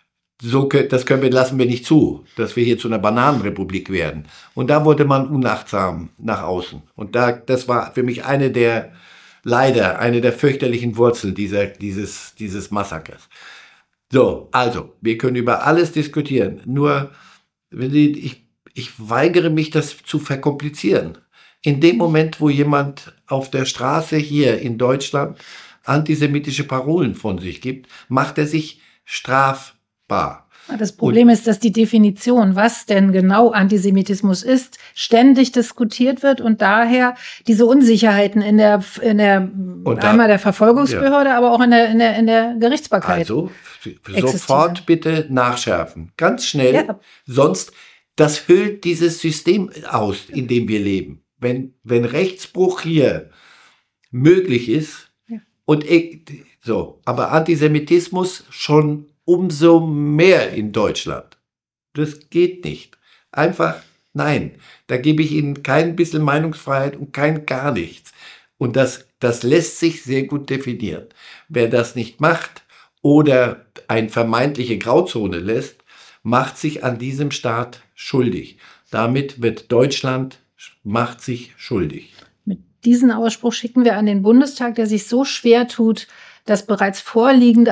so, das können wir, lassen wir nicht zu, dass wir hier zu einer Bananenrepublik werden. Und da wurde man unachtsam nach außen. Und da, das war für mich eine der Leider eine der fürchterlichen Wurzeln dieser, dieses, dieses Massakers. So, also, wir können über alles diskutieren. Nur, wenn Sie, ich, ich weigere mich, das zu verkomplizieren. In dem Moment, wo jemand auf der Straße hier in Deutschland antisemitische Parolen von sich gibt, macht er sich strafbar. Das Problem ist, dass die Definition, was denn genau Antisemitismus ist, ständig diskutiert wird und daher diese Unsicherheiten in der, in der da, einmal der Verfolgungsbehörde, ja, aber auch in der, in der, in der Gerichtsbarkeit. Also sofort bitte nachschärfen, ganz schnell, ja. Sonst das hüllt dieses System aus, in dem wir leben. Wenn, wenn Rechtsbruch hier möglich ist, ja, und so, aber Antisemitismus schon umso mehr in Deutschland. Das geht nicht. Einfach nein. Da gebe ich Ihnen kein bisschen Meinungsfreiheit und kein gar nichts. Und das, das lässt sich sehr gut definieren. Wer das nicht macht oder eine vermeintliche Grauzone lässt, macht sich an diesem Staat schuldig. Damit wird Deutschland, macht sich schuldig. Mit diesem Ausspruch schicken wir an den Bundestag, der sich so schwer tut, das bereits vorliegende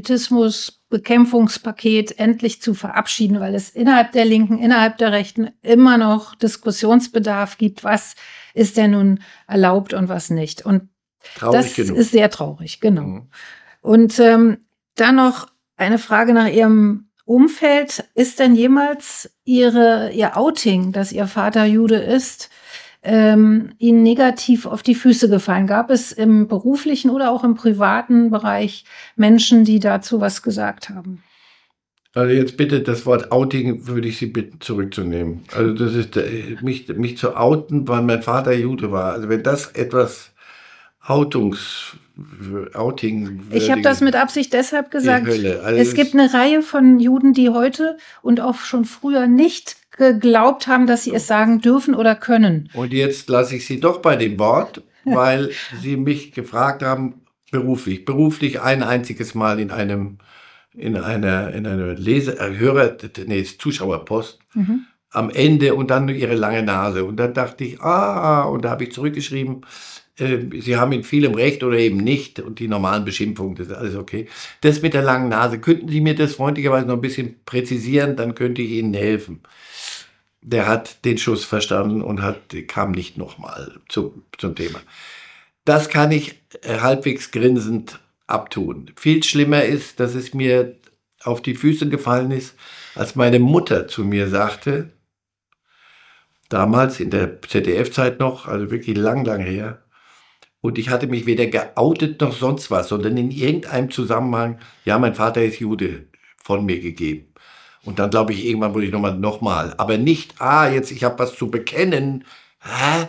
Antisemitismusbekämpfungspaket endlich zu verabschieden, weil es innerhalb der Linken, innerhalb der Rechten immer noch Diskussionsbedarf gibt, was ist denn nun erlaubt und was nicht. Und traurig das genug. Ist sehr traurig, genau. Mhm. Und ähm, dann noch eine Frage nach Ihrem Umfeld. Ist denn jemals Ihre, Ihr Outing, dass Ihr Vater Jude ist, Ähm, Ihnen negativ auf die Füße gefallen? Gab es im beruflichen oder auch im privaten Bereich Menschen, die dazu was gesagt haben? Also jetzt bitte das Wort Outing würde ich Sie bitten zurückzunehmen. Also das ist mich, mich zu outen, weil mein Vater Jude war. Also wenn das etwas Outungs Outing. Ich habe das mit Absicht deshalb gesagt. Also es gibt eine Reihe von Juden, die heute und auch schon früher nicht geglaubt haben, dass sie es sagen dürfen oder können. Und jetzt lasse ich Sie doch bei dem Wort, weil Sie mich gefragt haben, beruflich, beruflich ein einziges Mal in einem, in einer, in einer Lese, äh, Hörer, nee, Zuschauerpost, mhm, am Ende und dann Ihre lange Nase. Und dann dachte ich, ah, und da habe ich zurückgeschrieben, äh, Sie haben in vielem Recht oder eben nicht und die normalen Beschimpfungen, das ist alles okay. Das mit der langen Nase, könnten Sie mir das freundlicherweise noch ein bisschen präzisieren, dann könnte ich Ihnen helfen. Der hat den Schuss verstanden und hat, kam nicht nochmal zum, zum Thema. Das kann ich halbwegs grinsend abtun. Viel schlimmer ist, dass es mir auf die Füße gefallen ist, als meine Mutter zu mir sagte, damals in der Z D F-Zeit noch, also wirklich lang, lang her, und ich hatte mich weder geoutet noch sonst was, sondern in irgendeinem Zusammenhang, ja, mein Vater ist Jude, von mir gegeben. Und dann glaube ich, irgendwann wurde ich nochmal, nochmal. Aber nicht, ah, jetzt, ich habe was zu bekennen. Hä?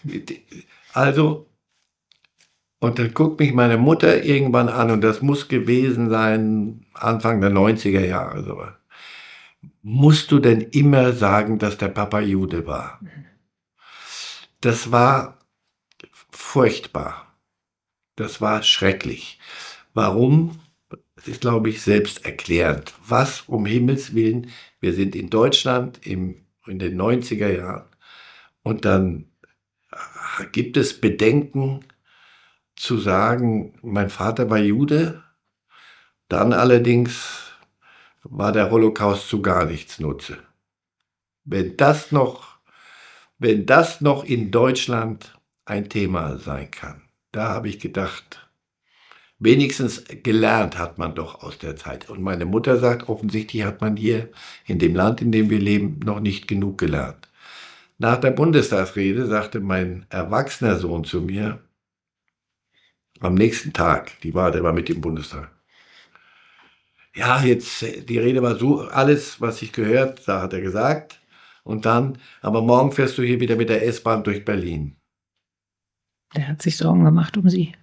Also, und dann guckt mich meine Mutter irgendwann an und das muss gewesen sein, Anfang der neunziger Jahre. So. musst du denn immer sagen, dass der Papa Jude war? Das war furchtbar. Das war schrecklich. Warum? Das ist, glaube ich, selbsterklärend. Was um Himmels Willen, wir sind in Deutschland im, in den neunziger Jahren und dann gibt es Bedenken zu sagen, mein Vater war Jude, dann allerdings war der Holocaust zu gar nichts Nutze. Wenn das noch, wenn das noch in Deutschland ein Thema sein kann, da habe ich gedacht, wenigstens gelernt hat man doch aus der Zeit. Und meine Mutter sagt, offensichtlich hat man hier in dem Land, in dem wir leben, noch nicht genug gelernt. Nach der Bundestagsrede sagte mein erwachsener Sohn zu mir, am nächsten Tag, die war, der war mit im Bundestag, ja, jetzt, die Rede war so, alles, was ich gehört, da hat er gesagt. Und dann, aber morgen fährst du hier wieder mit der S-Bahn durch Berlin. Der hat sich Sorgen gemacht um Sie.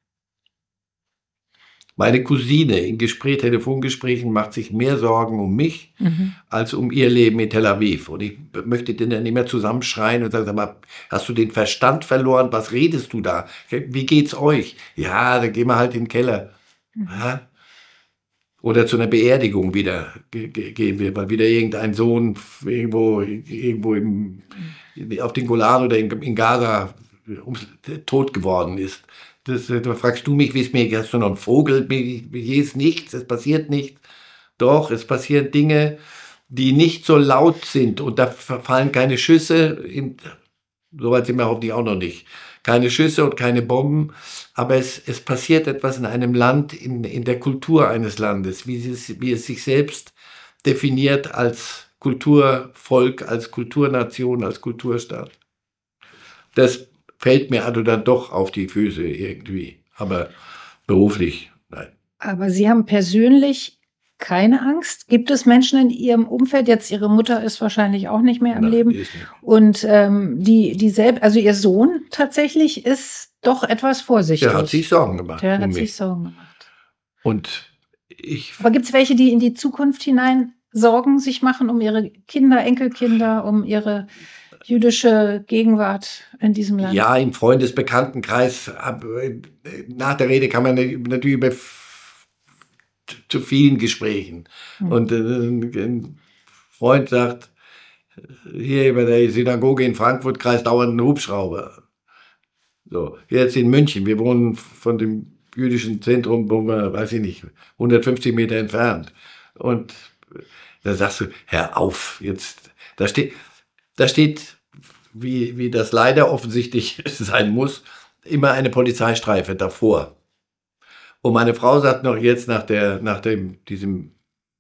Meine Cousine in Gespräch, Telefongesprächen macht sich mehr Sorgen um mich, mhm. als um ihr Leben in Tel Aviv. Und ich möchte den dann nicht mehr zusammenschreien und sagen, sag mal, hast du den Verstand verloren? Was redest du da? Wie geht's euch? Ja, dann gehen wir halt in den Keller. Mhm. Ja? Oder zu einer Beerdigung wieder gehen wir, weil wieder irgendein Sohn irgendwo, irgendwo im, auf den Golan oder in, in Gaza tot geworden ist. Das, da fragst du mich, wie es mir geht. Hast du noch einen Vogel? Hier ist nichts, es passiert nichts. Doch, es passieren Dinge, die nicht so laut sind und da fallen keine Schüsse. In, soweit sind wir hoffentlich auch noch nicht. Keine Schüsse und keine Bomben, aber es, es passiert etwas in einem Land, in, in der Kultur eines Landes, wie es, wie es sich selbst definiert als Kulturvolk, als Kulturnation, als Kulturstaat. Das fällt mir also dann doch auf die Füße irgendwie, aber beruflich, nein. Aber Sie haben persönlich keine Angst? Gibt es Menschen in Ihrem Umfeld, jetzt Ihre Mutter ist wahrscheinlich auch nicht mehr am Nein, Leben, ist nicht. Und ähm, die, die selbst, also Ihr Sohn tatsächlich ist doch etwas vorsichtig. Der hat sich Sorgen gemacht. Der um hat mich. sich Sorgen gemacht. Und ich... Aber gibt es welche, die in die Zukunft hinein Sorgen sich machen um ihre Kinder, Enkelkinder, um ihre jüdische Gegenwart in diesem Land? Ja, im Freundesbekanntenkreis, nach der Rede kann man natürlich über zu vielen Gesprächen. Hm. Und äh, ein Freund sagt, hier bei der Synagoge in Frankfurt kreist dauernd ein Hubschrauber. So, jetzt in München, wir wohnen von dem jüdischen Zentrum, wo wir, weiß ich nicht, hundertfünfzig Meter entfernt. Und da sagst du, hör auf, jetzt, da steht, da steht, wie, wie das leider offensichtlich sein muss, immer eine Polizeistreife davor. Und meine Frau sagt noch jetzt nach der, nach dem, diesem,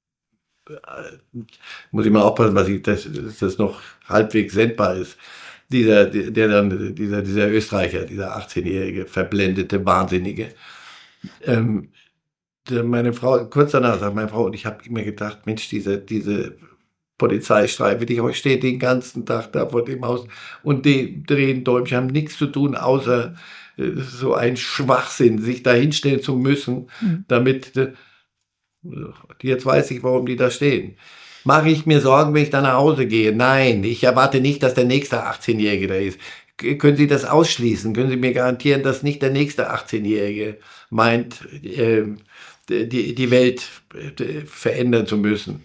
äh, muss ich mal aufpassen, was ich, dass, dass das noch halbwegs sendbar ist. Dieser, der dann, dieser, dieser Österreicher, dieser achtzehnjährige, verblendete Wahnsinnige. Ähm, der, meine Frau, kurz danach sagt meine Frau, und ich habe immer gedacht, Mensch, diese, diese Polizeistreife, die steht den ganzen Tag da vor dem Haus und die drehen Däumchen, haben nichts zu tun, außer so ein Schwachsinn, sich da hinstellen zu müssen, mhm. damit, jetzt weiß ich, warum die da stehen. Mache ich mir Sorgen, wenn ich da nach Hause gehe? Nein, ich erwarte nicht, dass der nächste achtzehnjährige da ist. Können Sie das ausschließen? Können Sie mir garantieren, dass nicht der nächste achtzehnjährige meint, äh, die, die Welt verändern zu müssen?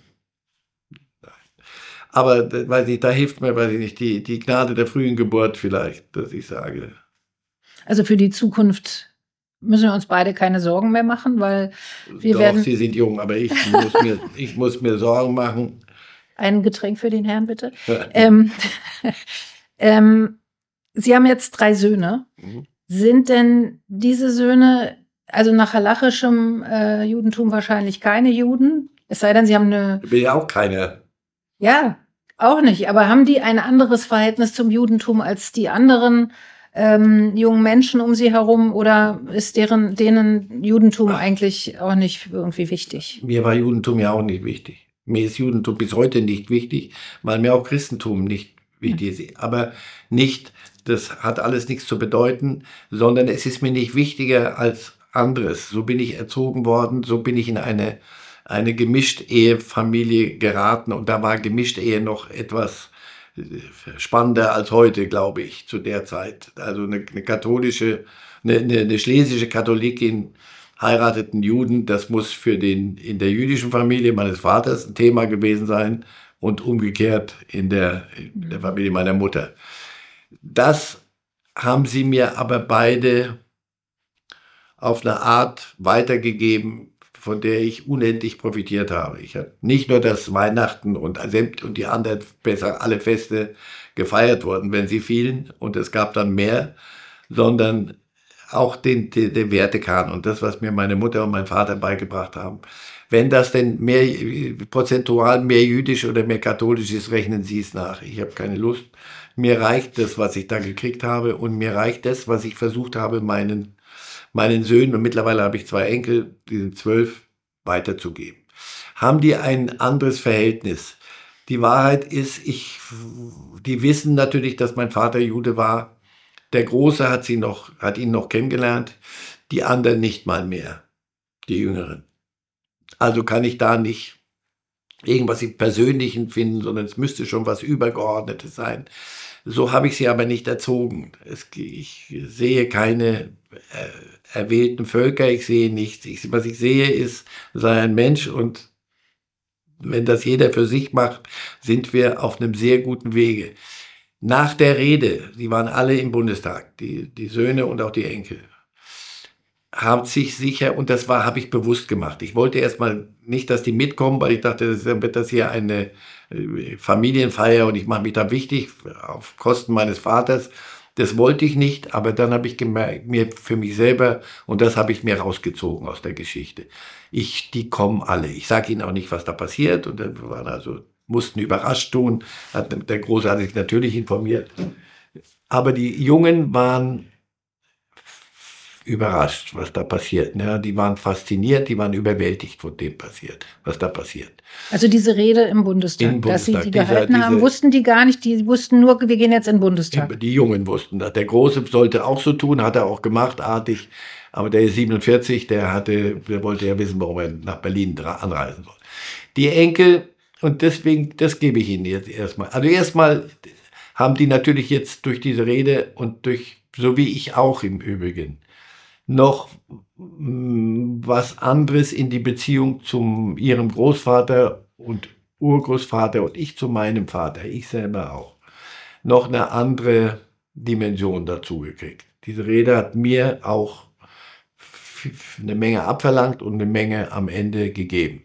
Aber weiß ich, da hilft mir, weiß ich nicht, die, die Gnade der frühen Geburt vielleicht, dass ich sage. Also für die Zukunft müssen wir uns beide keine Sorgen mehr machen, weil wir Doch, werden... Sie sind jung, aber ich muss mir, ich muss mir Sorgen machen. Ein Getränk für den Herrn, bitte. ähm, ähm, Sie haben jetzt drei Söhne. Mhm. Sind denn diese Söhne, also nach halachischem äh, Judentum wahrscheinlich keine Juden? Es sei denn, Sie haben eine... Ich bin ja auch keine. Ja, auch nicht. Aber haben die ein anderes Verhältnis zum Judentum als die anderen ähm, jungen Menschen um sie herum? Oder ist deren, denen Judentum Ach. eigentlich auch nicht irgendwie wichtig? Mir war Judentum ja auch nicht wichtig. Mir ist Judentum bis heute nicht wichtig, weil mir auch Christentum nicht wichtig ist. Hm. Aber nicht, das hat alles nichts zu bedeuten, sondern es ist mir nicht wichtiger als anderes. So bin ich erzogen worden, so bin ich in eine eine Gemischt-Ehe-Familie geraten. Und da war Gemischt-Ehe noch etwas spannender als heute, glaube ich, zu der Zeit. Also eine, eine katholische, eine, eine, eine schlesische Katholikin heirateten Juden. Das muss für den in der jüdischen Familie meines Vaters ein Thema gewesen sein und umgekehrt in der, in der Familie meiner Mutter. Das haben sie mir aber beide auf eine Art weitergegeben, von der ich unendlich profitiert habe. Ich habe nicht nur, dass Weihnachten und und die anderen besser alle Feste gefeiert wurden, wenn sie fielen, und es gab dann mehr, sondern auch den, den, den Wertekanon und das, was mir meine Mutter und mein Vater beigebracht haben. Wenn das denn mehr prozentual mehr jüdisch oder mehr katholisch ist, rechnen Sie es nach. Ich habe keine Lust. Mir reicht das, was ich da gekriegt habe, und mir reicht das, was ich versucht habe, meinen meinen Söhnen, und mittlerweile habe ich zwei Enkel, die sind zwölf, weiterzugeben. Haben die ein anderes Verhältnis? Die Wahrheit ist, ich, die wissen natürlich, dass mein Vater Jude war. Der Große hat sie noch, hat ihn noch kennengelernt, die anderen nicht mal mehr, die Jüngeren. Also kann ich da nicht irgendwas im Persönlichen finden, sondern es müsste schon was Übergeordnetes sein. So habe ich sie aber nicht erzogen. Es, ich sehe keine äh, erwählten Völker, ich sehe nichts. Ich, was ich sehe, ist, sei ein Mensch, und wenn das jeder für sich macht, sind wir auf einem sehr guten Wege. Nach der Rede, die waren alle im Bundestag, die, die Söhne und auch die Enkel, haben sich sicher, und das war, habe ich bewusst gemacht. Ich wollte erstmal nicht, dass die mitkommen, weil ich dachte, das wird das hier eine Familienfeier und ich mache mich da wichtig auf Kosten meines Vaters. Das wollte ich nicht, aber dann habe ich gemerkt, mir für mich selber, und das habe ich mir rausgezogen aus der Geschichte. Ich, die kommen alle. Ich sage ihnen auch nicht, was da passiert, und dann waren also, mussten überrascht tun. Hat, der Große hat sich natürlich informiert. Aber die Jungen waren überrascht, was da passiert. Ja, die waren fasziniert, die waren überwältigt von dem passiert, was da passiert. Also diese Rede im Bundestag, Im Bundestag dass sie die gehalten dieser, haben, diese, wussten die gar nicht, die wussten nur, wir gehen jetzt in den Bundestag. Die Jungen wussten das. Der Große sollte auch so tun, hat er auch gemacht, artig, aber der ist siebenundvierzig, der hatte, der wollte ja wissen, warum er nach Berlin anreisen soll. Die Enkel, und deswegen, das gebe ich Ihnen jetzt erstmal. Also erstmal haben die natürlich jetzt durch diese Rede und durch, so wie ich auch im Übrigen, noch was anderes in die Beziehung zu ihrem Großvater und Urgroßvater und ich zu meinem Vater, ich selber auch, noch eine andere Dimension dazu gekriegt. Diese Rede hat mir auch eine Menge abverlangt und eine Menge am Ende gegeben.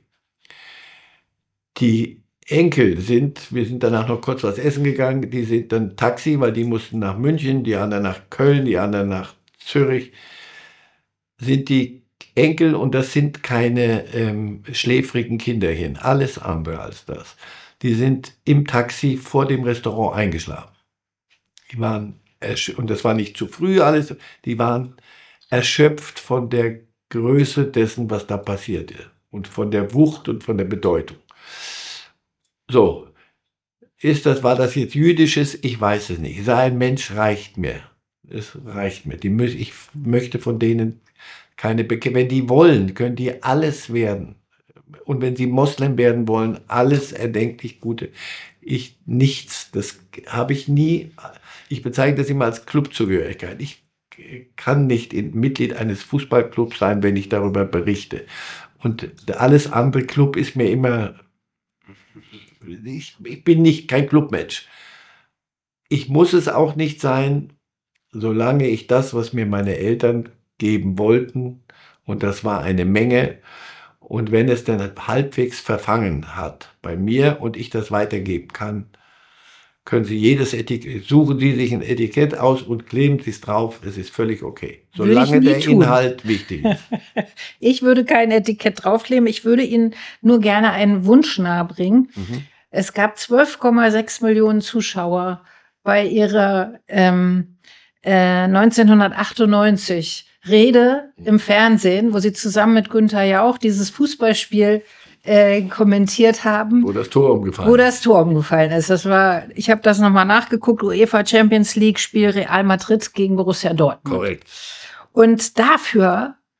Die Enkel sind, wir sind danach noch kurz was essen gegangen, die sind dann Taxi, weil die mussten nach München, die anderen nach Köln, die anderen nach Zürich, sind die Enkel, und das sind keine ähm, schläfrigen Kinderchen, alles andere als das. Die sind im Taxi vor dem Restaurant eingeschlafen. Die waren, und das war nicht zu früh alles, die waren erschöpft von der Größe dessen, was da passierte, und von der Wucht und von der Bedeutung. So, ist das, war das jetzt Jüdisches? Ich weiß es nicht. Sei ein Mensch reicht mir. Es reicht mir. Die, ich möchte von denen keine Bekehrung. Wenn die wollen, können die alles werden. Und wenn sie Moslem werden wollen, alles erdenklich Gute. Ich nichts. Das habe ich nie. Ich bezeichne das immer als Clubzugehörigkeit. Ich kann nicht Mitglied eines Fußballclubs sein, wenn ich darüber berichte. Und alles andere Club ist mir immer. Ich, ich bin nicht kein Clubmensch. Ich muss es auch nicht sein, solange ich das, was mir meine Eltern geben wollten, und das war eine Menge, und wenn es dann halbwegs verfangen hat bei mir und ich das weitergeben kann, können Sie jedes Etikett, suchen Sie sich ein Etikett aus und kleben Sie es drauf, es ist völlig okay. Solange der tun. Inhalt wichtig ist. Ich würde kein Etikett draufkleben, ich würde Ihnen nur gerne einen Wunsch nahebringen. Mhm. Es gab zwölf Komma sechs Millionen Zuschauer bei Ihrer ähm, äh, neunzehnhundertachtundneunzig Rede im Fernsehen, wo Sie zusammen mit Günther Jauch dieses Fußballspiel äh, kommentiert haben. Wo das Tor umgefallen ist. Wo das Tor umgefallen ist. Das war, ich habe das nochmal nachgeguckt, UEFA Champions League Spiel Real Madrid gegen Borussia Dortmund. Korrekt. Und dafür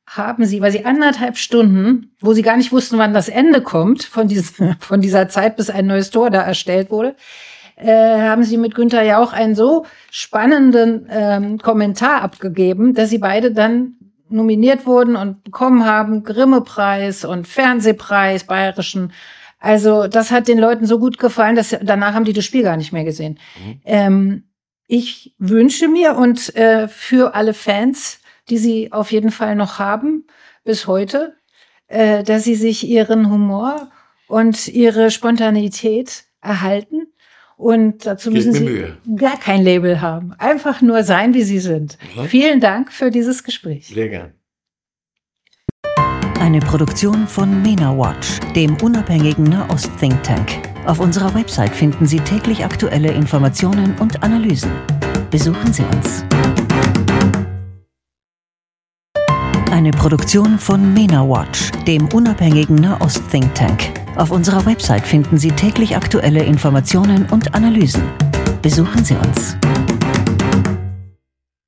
haben sie, weil sie anderthalb Stunden, wo sie gar nicht wussten, wann das Ende kommt, von, diesem, von dieser Zeit, bis ein neues Tor da erstellt wurde, äh, haben sie mit Günther Jauch einen so spannenden ähm, Kommentar abgegeben, dass sie beide dann nominiert wurden und bekommen haben, Grimme-Preis und Fernsehpreis, bayerischen. Also das hat den Leuten so gut gefallen, dass danach haben die das Spiel gar nicht mehr gesehen. Mhm. Ähm, ich wünsche mir und äh, für alle Fans, die sie auf jeden Fall noch haben, bis heute, äh, dass sie sich ihren Humor und ihre Spontanität erhalten. Und dazu müssen sie Mühe. gar kein Label haben. Einfach nur sein, wie sie sind. Mhm. Vielen Dank für dieses Gespräch. Sehr gern. Eine Produktion von MENA Watch, dem unabhängigen Nahost-Think Tank. Auf unserer Website finden Sie täglich aktuelle Informationen und Analysen. Besuchen Sie uns. Eine Produktion von MENA Watch, dem unabhängigen Nahost-Think Tank. Auf unserer Website finden Sie täglich aktuelle Informationen und Analysen. Besuchen Sie uns.